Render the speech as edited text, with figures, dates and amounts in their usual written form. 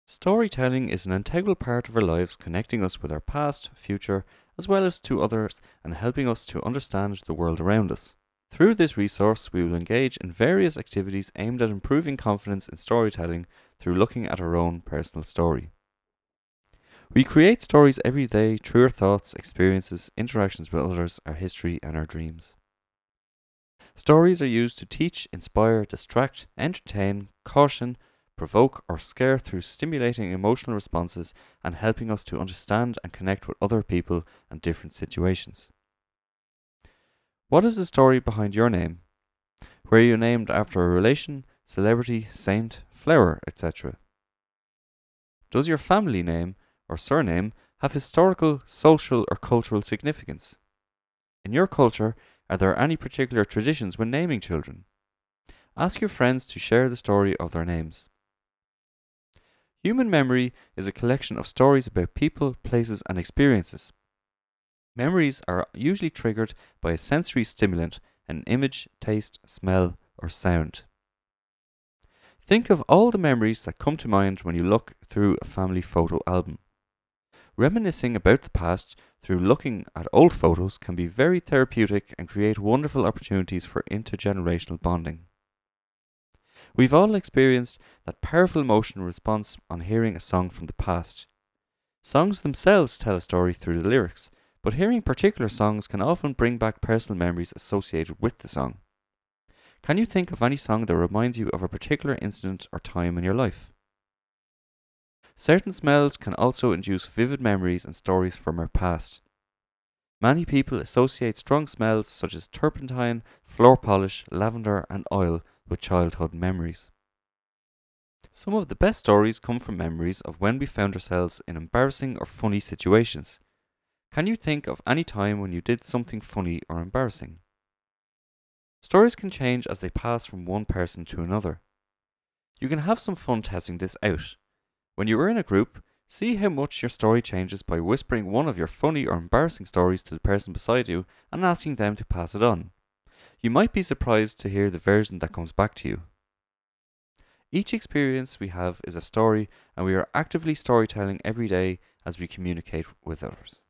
Storytelling is an integral part of our lives, connecting us with our past, future, as well as to others, and helping us to understand the world around us. Through this resource, we will engage in various activities aimed at improving confidence in storytelling through looking at our own personal story. We create stories every day through our thoughts, experiences, interactions with others, our history, and our dreams. Stories are used to teach, inspire, distract, entertain, caution, provoke, or scare through stimulating emotional responses and helping us to understand and connect with other people and different situations. What is the story behind your name? Were you named after a relation, celebrity, saint, flower, etc.? Does your family name or surname have historical, social, or cultural significance? In your culture, are there any particular traditions when naming children? Ask your friends to share the story of their names. Human memory is a collection of stories about people, places, and experiences. Memories are usually triggered by a sensory stimulant, an image, taste, smell, or sound. Think of all the memories that come to mind when you look through a family photo album. Reminiscing about the past through looking at old photos can be very therapeutic and create wonderful opportunities for intergenerational bonding. We've all experienced that powerful emotional response on hearing a song from the past. Songs themselves tell a story through the lyrics, but hearing particular songs can often bring back personal memories associated with the song. Can you think of any song that reminds you of a particular incident or time in your life? Certain smells can also induce vivid memories and stories from our past. Many people associate strong smells such as turpentine, floor polish, lavender, and oil with childhood memories. Some of the best stories come from memories of when we found ourselves in embarrassing or funny situations. Can you think of any time when you did something funny or embarrassing? Stories can change as they pass from one person to another. You can have some fun testing this out. When you are in a group, see how much your story changes by whispering one of your funny or embarrassing stories to the person beside you and asking them to pass it on. You might be surprised to hear the version that comes back to you. Each experience we have is a story, and we are actively storytelling every day as we communicate with others.